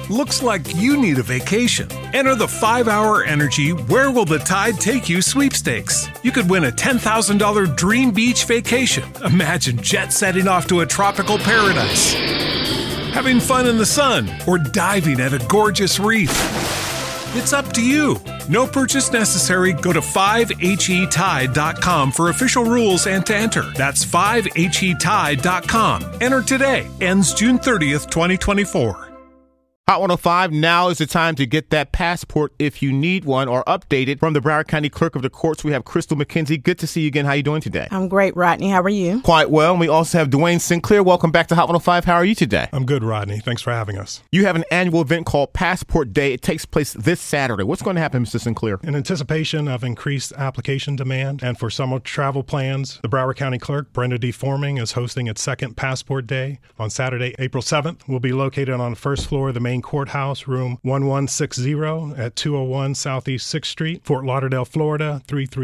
Looks like you need a vacation. Enter the 5-Hour Energy Where Will the Tide Take You sweepstakes. You could win a $10,000 dream beach vacation. Imagine jet setting off to a tropical paradise, having fun in the sun, or diving at a gorgeous reef. It's up to you. No purchase necessary. Go to 5HETide.com for official rules and to enter. That's 5HETide.com. Enter today. Ends June 30th, 2024. Hot 105, now is the time to get that passport if you need one or updated. From the Broward County Clerk of the Courts, we have Crystal McKenzie. Good to see you again. How are you doing today? I'm great, Rodney. How are you? Quite well. And we also have Dwayne Sinclair. Welcome back to Hot 105. How are you today? I'm good, Rodney. Thanks for having us. You have an annual event called Passport Day. It takes place this Saturday. What's going to happen, Mr. Sinclair? In anticipation of increased application demand and for summer travel plans, the Broward County Clerk, Brenda D. Forming, is hosting its second Passport Day on Saturday, April 7th. We'll be located on the first floor of the main courthouse, room 1160 at 201 Southeast 6th Street, Fort Lauderdale, Florida,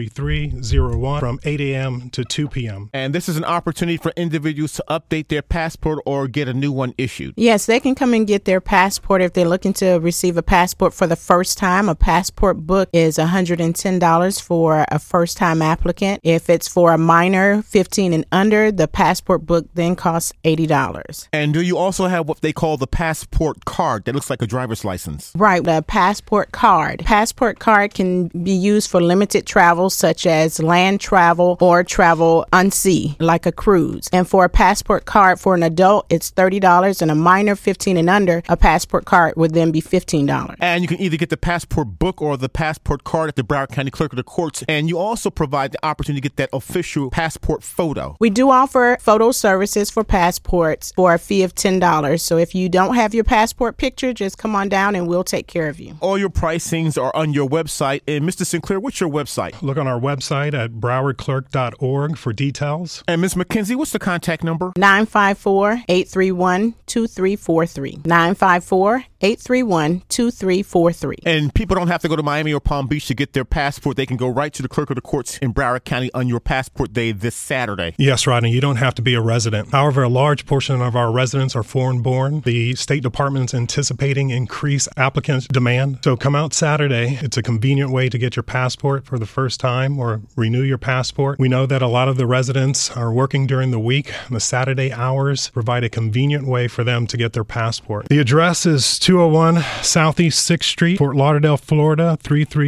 33301, from 8 a.m. to 2 p.m. And this is an opportunity for individuals to update their passport or get a new one issued. Yes, they can come and get their passport if they're looking to receive a passport for the first time. A passport book is $110 for a first-time applicant. If it's for a minor, 15 and under, the passport book then costs $80. And do you also have what they call the passport card that looks like a driver's license? Right, the passport card. Passport card can be used for limited travel such as land travel or travel on sea, like a cruise. And for a passport card for an adult, it's $30, and a minor, 15 and under, a passport card would then be $15. And you can either get the passport book or the passport card at the Broward County Clerk of the Courts, and you also provide the opportunity to get that official passport photo. We do offer photo services for passports for a fee of $10. So if you don't have your passport picture, just come on down and we'll take care of you. All your pricings are on your website. And Mr. Sinclair, what's your website? Look on our website at browardclerk.org for details. And Ms. McKenzie, what's the contact number? 954-831-2343. 954-831-2343. And people don't have to go to Miami or Palm Beach to get their passport. They can go right to the Clerk of the Courts in Broward County on your passport day this Saturday. Yes, Rodney, you don't have to be a resident. However, a large portion of our residents are foreign-born. The State Department's anticipating increased applicant demand. So come out Saturday. It's a convenient way to get your passport for the first time or renew your passport. We know that a lot of the residents are working during the week. The Saturday hours provide a convenient way for them to get their passport. The address is 201 Southeast 6th Street, Fort Lauderdale, Florida,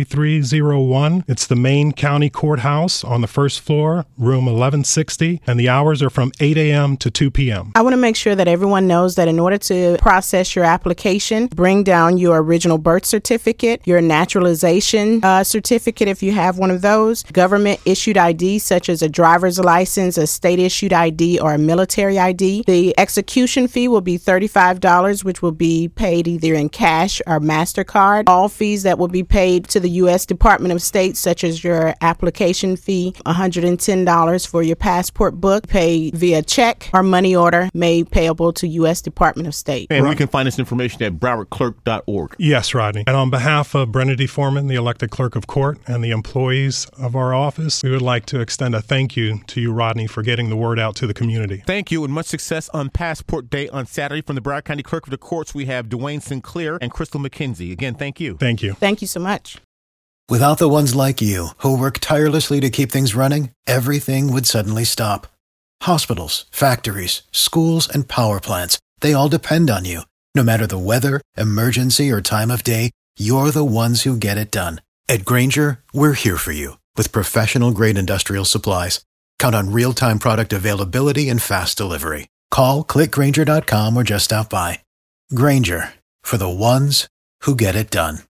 33301. It's the main county courthouse on the first floor, room 1160, and the hours are from 8 a.m. to 2 p.m. I want to make sure that everyone knows that in order to process your application, bring down your original birth certificate, your naturalization certificate if you have one of those, government issued ID such as a driver's license, a state issued ID, or a military ID. The execution fee will be $35, which will be paid either in cash or MasterCard. All fees that will be paid to the U.S. Department of State, such as your application fee, $110 for your passport book, paid via check or money order made payable to U.S. Department of State. And we can find this information at browardclerk.org. Yes, Rodney. And on behalf of Brenda D. Foreman, the elected clerk of court, and the employees of our office, we would like to extend a thank you to you, Rodney, for getting the word out to the community. Thank you, and much success on Passport Day on Saturday. From the Broward County Clerk of the Courts, we have Dwayne Sinclair and Crystal McKenzie. Again, thank you. Thank you. Thank you so much. Without the ones like you, who work tirelessly to keep things running, everything would suddenly stop. Hospitals, factories, schools, and power plants, they all depend on you. No matter the weather, emergency, or time of day, you're the ones who get it done. At Grainger, we're here for you with professional-grade industrial supplies. Count on real-time product availability and fast delivery. Call, click Grainger.com, or just stop by. Grainger, for the ones who get it done.